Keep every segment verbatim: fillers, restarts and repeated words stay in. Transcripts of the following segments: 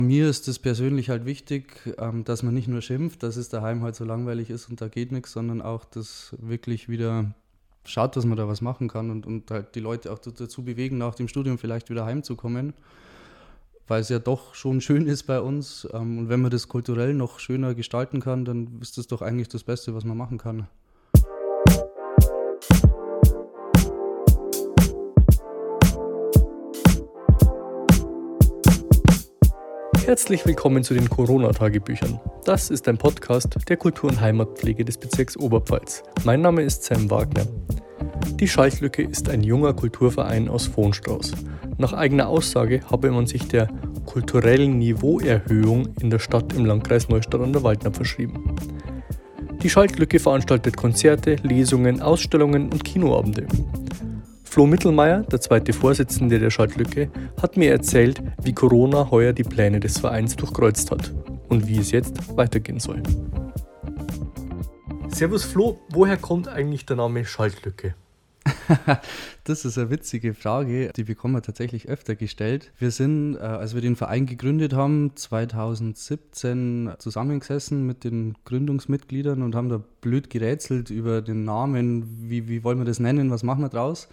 Mir ist es persönlich halt wichtig, ähm, dass man nicht nur schimpft, dass es daheim halt so langweilig ist und da geht nichts, sondern auch, dass wirklich wieder schaut, dass man da was machen kann und, und halt die Leute auch dazu bewegen, nach dem Studium vielleicht wieder heimzukommen, weil es ja doch schon schön ist bei uns. Ähm, und wenn man das kulturell noch schöner gestalten kann, dann ist das doch eigentlich das Beste, was man machen kann. Herzlich willkommen zu den Corona-Tagebüchern. Das ist ein Podcast der Kultur- und Heimatpflege des Bezirks Oberpfalz. Mein Name ist Sam Wagner. Die Schaltlücke ist ein junger Kulturverein aus Vohnstrauß. Nach eigener Aussage habe man sich der kulturellen Niveauerhöhung in der Stadt im Landkreis Neustadt an der Waldner verschrieben. Die Schaltlücke veranstaltet Konzerte, Lesungen, Ausstellungen und Kinoabende. Flo Mittelmeier, der zweite Vorsitzende der Schaltlücke, hat mir erzählt, wie Corona heuer die Pläne des Vereins durchkreuzt hat und wie es jetzt weitergehen soll. Servus Flo, woher kommt eigentlich der Name Schaltlücke? Das ist eine witzige Frage, die bekommen wir tatsächlich öfter gestellt. Wir sind, als wir den Verein gegründet haben, zwanzig siebzehn zusammengesessen mit den Gründungsmitgliedern und haben da blöd gerätselt über den Namen, wie, wie wollen wir das nennen, was machen wir draus?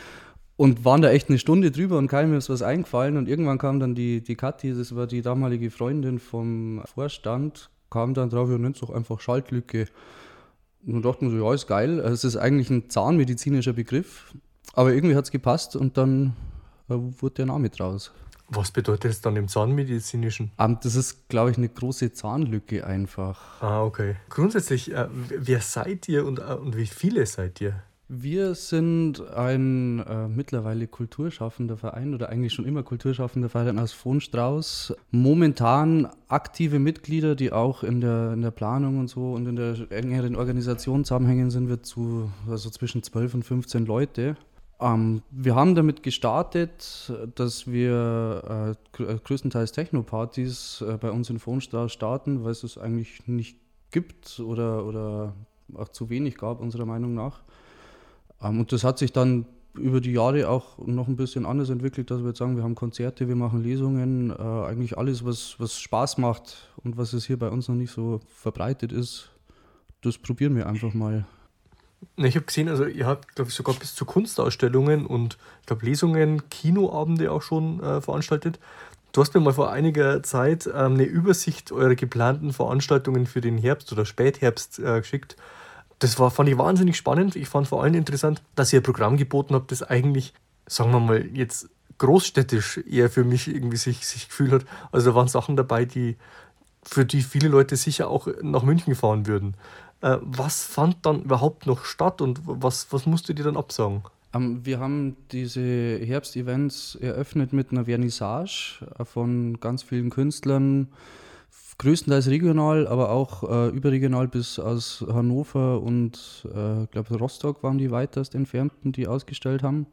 Und waren da echt eine Stunde drüber und keinem ist was eingefallen und irgendwann kam dann die, die Kathi, das war die damalige Freundin vom Vorstand, kam dann drauf, ja, nennt es doch einfach Schaltlücke. Und dann dachten wir so, ja, ist geil. Es ist eigentlich ein zahnmedizinischer Begriff, aber irgendwie hat es gepasst und dann äh, wurde der Name draus. Was bedeutet das dann im Zahnmedizinischen? Um, das ist, glaube ich, eine große Zahnlücke einfach. Ah, okay. Grundsätzlich, äh, wer seid ihr und, äh, und wie viele seid ihr? Wir sind ein äh, mittlerweile kulturschaffender Verein oder eigentlich schon immer kulturschaffender Verein aus Vohnstrauß. Momentan aktive Mitglieder, die auch in der, in der Planung und so und in der engeren Organisation zusammenhängen, sind wir zu also zwischen zwölf und fünfzehn Leute. Ähm, wir haben damit gestartet, dass wir äh, größtenteils Techno-Partys äh, bei uns in Vohnstrauß starten, weil es es eigentlich nicht gibt oder, oder auch zu wenig gab, unserer Meinung nach. Und das hat sich dann über die Jahre auch noch ein bisschen anders entwickelt, dass wir jetzt sagen, wir haben Konzerte, wir machen Lesungen, äh, eigentlich alles, was, was Spaß macht und was es hier bei uns noch nicht so verbreitet ist, das probieren wir einfach mal. Ich habe gesehen, also ihr habt, glaube ich, sogar bis zu Kunstausstellungen und ich glaube Lesungen, Kinoabende auch schon äh, veranstaltet. Du hast mir mal vor einiger Zeit ähm, eine Übersicht eurer geplanten Veranstaltungen für den Herbst oder Spätherbst äh, geschickt. Das war, fand ich wahnsinnig spannend. Ich fand vor allem interessant, dass ihr ein Programm geboten habt, das eigentlich, sagen wir mal, jetzt großstädtisch eher für mich irgendwie sich, sich gefühlt hat. Also da waren Sachen dabei, die für die viele Leute sicher auch nach München fahren würden. Äh, was fand dann überhaupt noch statt und was, was musstet ihr dann absagen? Um, wir haben diese Herbstevents eröffnet mit einer Vernissage von ganz vielen Künstlern, größtenteils regional, aber auch äh, überregional bis aus Hannover und äh, ich glaube Rostock waren die weitest entfernten, die ausgestellt haben.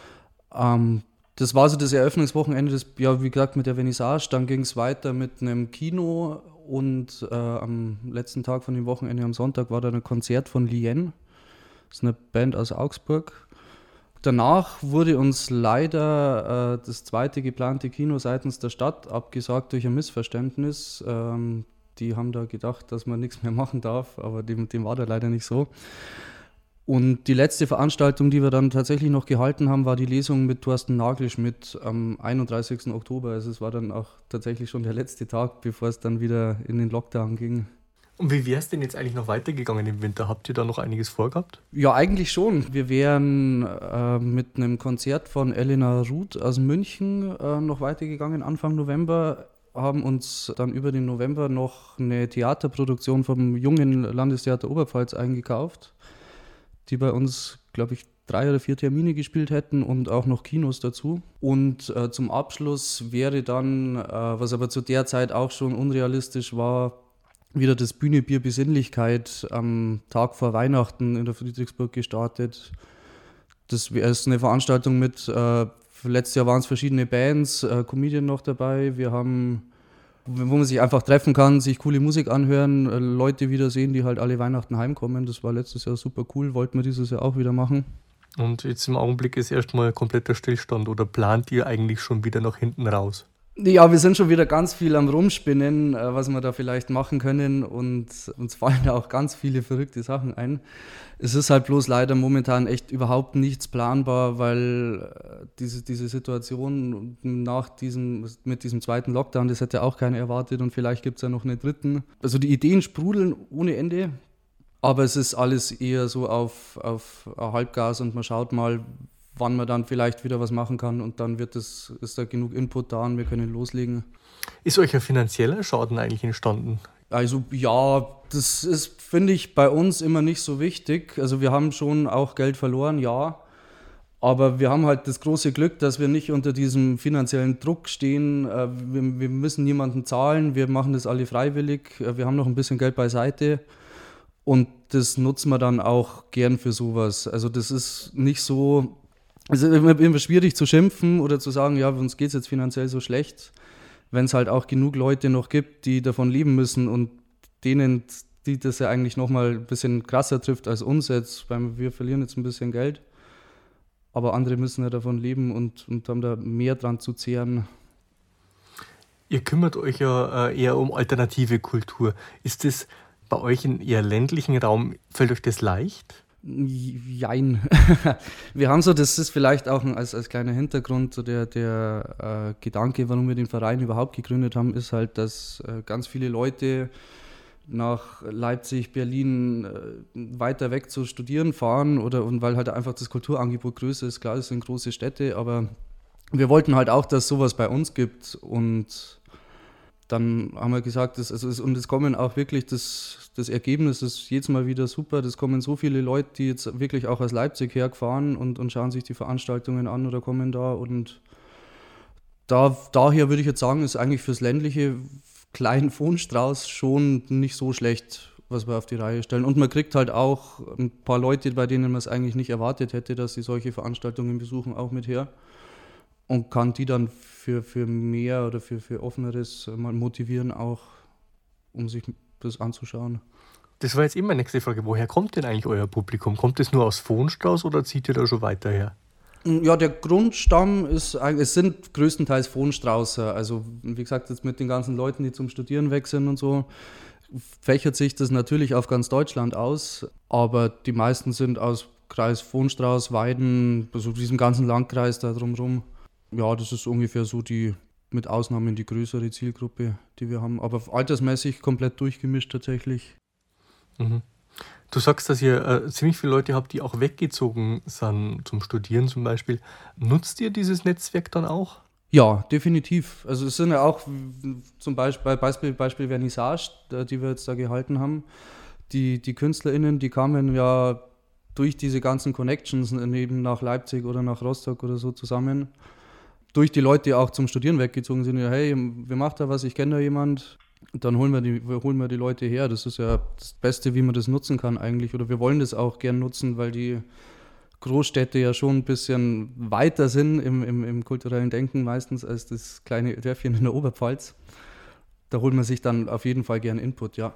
Ähm, das war so das Eröffnungswochenende, das, ja, wie gesagt, mit der Vernissage. Dann ging es weiter mit einem Kino und äh, am letzten Tag von dem Wochenende, am Sonntag, war dann ein Konzert von Lien. Das ist eine Band aus Augsburg. Danach wurde uns leider äh, das zweite geplante Kino seitens der Stadt abgesagt durch ein Missverständnis. Ähm, die haben da gedacht, dass man nichts mehr machen darf, aber dem, dem war da leider nicht so. Und die letzte Veranstaltung, die wir dann tatsächlich noch gehalten haben, war die Lesung mit Thorsten Nagelschmidt am einunddreißigsten Oktober. Also es war dann auch tatsächlich schon der letzte Tag, bevor es dann wieder in den Lockdown ging. Und wie wäre es denn jetzt eigentlich noch weitergegangen im Winter? Habt ihr da noch einiges vorgehabt? Ja, eigentlich schon. Wir wären äh, mit einem Konzert von Elena Ruth aus München äh, noch weitergegangen, Anfang November, haben uns dann über den November noch eine Theaterproduktion vom jungen Landestheater Oberpfalz eingekauft, die bei uns, glaube ich, drei oder vier Termine gespielt hätten und auch noch Kinos dazu. Und äh, zum Abschluss wäre dann, äh, was aber zu der Zeit auch schon unrealistisch war, wieder das Bühne Bier Besinnlichkeit am Tag vor Weihnachten in der Friedrichsburg gestartet. Das ist eine Veranstaltung mit, äh, letztes Jahr waren es verschiedene Bands, äh, Comedian noch dabei. Wir haben, wo man sich einfach treffen kann, sich coole Musik anhören, äh, Leute wiedersehen, die halt alle Weihnachten heimkommen. Das war letztes Jahr super cool, wollten wir dieses Jahr auch wieder machen. Und jetzt im Augenblick ist erstmal kompletter Stillstand oder plant ihr eigentlich schon wieder nach hinten raus? Ja, wir sind schon wieder ganz viel am Rumspinnen, äh, was wir da vielleicht machen können, und uns fallen da auch ganz viele verrückte Sachen ein. Es ist halt bloß leider momentan echt überhaupt nichts planbar, weil äh, diese, diese Situation nach diesem, mit diesem zweiten Lockdown, das hätte auch keiner erwartet, und vielleicht gibt es ja noch einen dritten. Also die Ideen sprudeln ohne Ende, aber es ist alles eher so auf, auf Halbgas, und man schaut mal, wann man dann vielleicht wieder was machen kann, und dann wird es, ist da genug Input da und wir können loslegen. Ist euch ein finanzieller Schaden eigentlich entstanden? Also ja, das ist, finde ich, bei uns immer nicht so wichtig. Also wir haben schon auch Geld verloren, ja, aber wir haben halt das große Glück, dass wir nicht unter diesem finanziellen Druck stehen. Wir, wir müssen niemanden zahlen, wir machen das alle freiwillig, wir haben noch ein bisschen Geld beiseite. Und das nutzen wir dann auch gern für sowas. Also das ist nicht so... Es ist immer, immer schwierig zu schimpfen oder zu sagen, ja, uns geht es jetzt finanziell so schlecht, wenn es halt auch genug Leute noch gibt, die davon leben müssen, und denen, die das ja eigentlich nochmal ein bisschen krasser trifft als uns jetzt, weil wir verlieren jetzt ein bisschen Geld, aber andere müssen ja davon leben und, und haben da mehr dran zu zehren. Ihr kümmert euch ja eher um alternative Kultur. Ist das bei euch im eher ländlichen Raum, fällt euch das leicht? Jein. Wir haben so, das ist vielleicht auch ein, als, als kleiner Hintergrund, so der, der äh, Gedanke, warum wir den Verein überhaupt gegründet haben, ist halt, dass äh, ganz viele Leute nach Leipzig, Berlin äh, weiter weg zu studieren fahren, oder und weil halt einfach das Kulturangebot größer ist. Klar, es sind große Städte, aber wir wollten halt auch, dass sowas bei uns gibt, und dann haben wir gesagt, das, also es, und es kommen auch wirklich, das, das Ergebnis ist jedes Mal wieder super. Das kommen so viele Leute, die jetzt wirklich auch aus Leipzig hergefahren und, und schauen sich die Veranstaltungen an oder kommen da. Und da, daher würde ich jetzt sagen, ist eigentlich fürs ländliche kleinen Fohnstrauß schon nicht so schlecht, was wir auf die Reihe stellen. Und man kriegt halt auch ein paar Leute, bei denen man es eigentlich nicht erwartet hätte, dass sie solche Veranstaltungen besuchen, auch mit her. Und kann die dann für, für mehr oder für, für offeneres mal motivieren, auch um sich das anzuschauen. Das war jetzt immer meine nächste Frage. Woher kommt denn eigentlich euer Publikum? Kommt es nur aus Fohnstrauß oder zieht ihr da schon weiter her? Ja, der Grundstamm ist, es sind größtenteils Fohnstraußer. Also wie gesagt, jetzt mit den ganzen Leuten, die zum Studieren weg sind und so, fächert sich das natürlich auf ganz Deutschland aus. Aber die meisten sind aus Kreis Fohnstrauß, Weiden, also diesem ganzen Landkreis da drumherum. Ja, das ist ungefähr so die, mit Ausnahmen die größere Zielgruppe, die wir haben. Aber altersmäßig komplett durchgemischt tatsächlich. Mhm. Du sagst, dass ihr äh, ziemlich viele Leute habt, die auch weggezogen sind zum Studieren zum Beispiel. Nutzt ihr dieses Netzwerk dann auch? Ja, definitiv. Also es sind ja auch zum Beispiel, Beispiel, Beispiel Vernissage, die wir jetzt da gehalten haben. Die, die KünstlerInnen, die kamen ja durch diese ganzen Connections eben nach Leipzig oder nach Rostock oder so zusammen. Durch die Leute, die auch zum Studieren weggezogen sind, ja, hey, wer macht da was, ich kenne da jemand, dann holen wir, die, holen wir die Leute her. Das ist ja das Beste, wie man das nutzen kann eigentlich, oder wir wollen das auch gern nutzen, weil die Großstädte ja schon ein bisschen weiter sind im, im, im kulturellen Denken meistens als das kleine Dörfchen in der Oberpfalz. Da holt man sich dann auf jeden Fall gern Input, ja.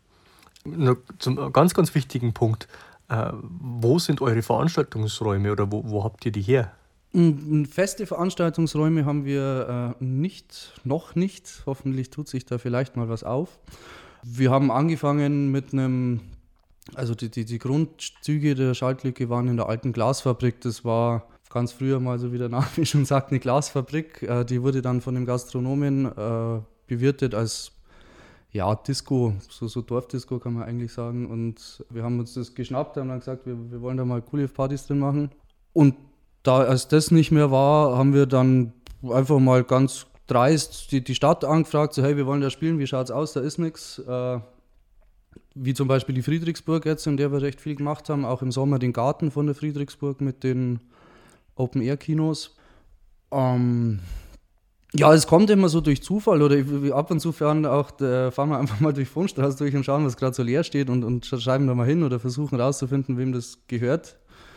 Mhm. Zum ganz, ganz wichtigen Punkt, äh, wo sind eure Veranstaltungsräume oder wo, wo habt ihr die her? Feste Veranstaltungsräume haben wir äh, nicht, noch nicht. Hoffentlich tut sich da vielleicht mal was auf. Wir haben angefangen mit einem, also die, die, die Grundzüge der Schaltlücke waren in der alten Glasfabrik. Das war ganz früher mal, so wie der Name schon sagt, eine Glasfabrik. Äh, die wurde dann von dem Gastronomen äh, bewirtet als ja, Disco, so, so Dorfdisco kann man eigentlich sagen. Und wir haben uns das geschnappt, haben dann gesagt, wir, wir wollen da mal coole Partys drin machen. Und da als das nicht mehr war, haben wir dann einfach mal ganz dreist die, die Stadt angefragt, so hey, wir wollen da spielen, wie schaut's aus, da ist nichts. Äh, wie zum Beispiel die Friedrichsburg jetzt, in der wir recht viel gemacht haben, auch im Sommer den Garten von der Friedrichsburg mit den Open-Air-Kinos. Ähm, ja, es kommt immer so durch Zufall, oder ab und zu fahren, auch, äh, fahren wir einfach mal durch Fohnstrauß durch und schauen, was gerade so leer steht, und, und schreiben da mal hin oder versuchen rauszufinden, wem das gehört.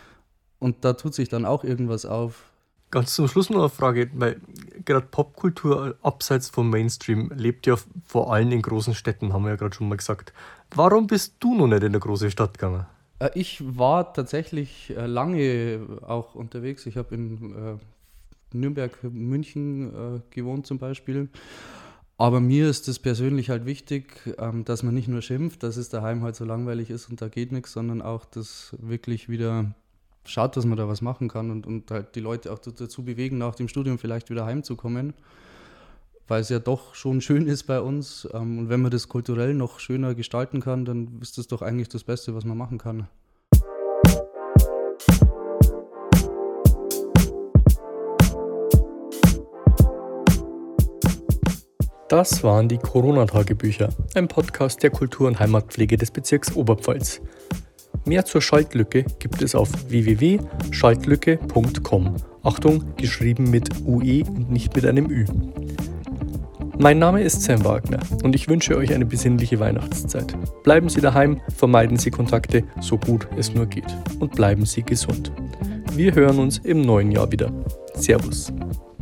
Und da tut sich dann auch irgendwas auf. Ganz zum Schluss noch eine Frage, weil gerade Popkultur abseits vom Mainstream lebt ja vor allem in großen Städten, haben wir ja gerade schon mal gesagt. Warum bist du noch nicht in eine große Stadt gegangen? Ich war tatsächlich lange auch unterwegs. Ich habe in Nürnberg, München äh, gewohnt zum Beispiel. Aber mir ist es persönlich halt wichtig, ähm, dass man nicht nur schimpft, dass es daheim halt so langweilig ist und da geht nichts, sondern auch, dass wirklich wieder schaut, dass man da was machen kann und, und halt die Leute auch dazu bewegen, nach dem Studium vielleicht wieder heimzukommen, weil es ja doch schon schön ist bei uns. Ähm, und wenn man das kulturell noch schöner gestalten kann, dann ist das doch eigentlich das Beste, was man machen kann. Das waren die Corona-Tagebücher, ein Podcast der Kultur- und Heimatpflege des Bezirks Oberpfalz. Mehr zur Schaltlücke gibt es auf w w w punkt schaltlücke punkt com. Achtung, geschrieben mit U E und nicht mit einem Ü. Mein Name ist Sam Wagner und ich wünsche euch eine besinnliche Weihnachtszeit. Bleiben Sie daheim, vermeiden Sie Kontakte, so gut es nur geht. Und bleiben Sie gesund. Wir hören uns im neuen Jahr wieder. Servus.